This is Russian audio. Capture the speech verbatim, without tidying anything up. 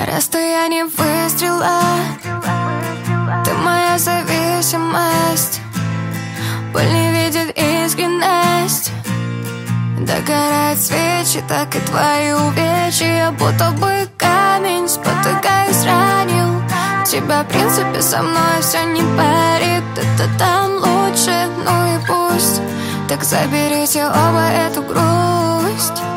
Расстояние выстрела, ты моя зависимость. Боль не видит искренность. Догорают свечи, так и твои увечья. Будто бы камень, спотыкаясь, ранил тебя, в принципе, со мной все не парит. Это там лучше, ну и пусть. Так заберите оба эту грусть.